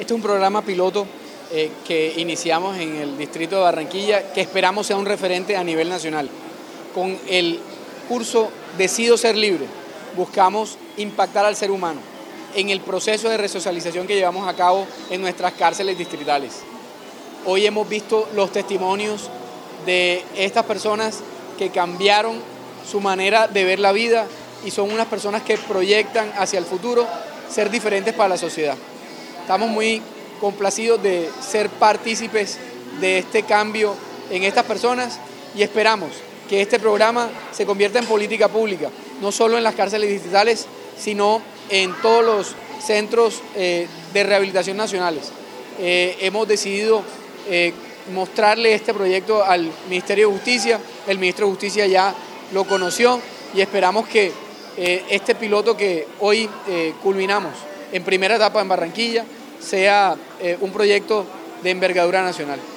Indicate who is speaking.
Speaker 1: Este es un programa piloto que iniciamos en el distrito de Barranquilla, que esperamos sea un referente a nivel nacional. Con el curso Decido Ser Libre, buscamos impactar al ser humano en el proceso de resocialización que llevamos a cabo en nuestras cárceles distritales. Hoy hemos visto los testimonios de estas personas que cambiaron su manera de ver la vida y son unas personas que proyectan hacia el futuro ser diferentes para la sociedad. Estamos muy complacidos de ser partícipes de este cambio en estas personas y esperamos que este programa se convierta en política pública, no solo en las cárceles distritales, sino en todos los centros de rehabilitación nacionales. Hemos decidido mostrarle este proyecto al Ministerio de Justicia. El Ministro de Justicia ya lo conoció y esperamos que este piloto que hoy culminamos en primera etapa en Barranquilla sea un proyecto de envergadura nacional.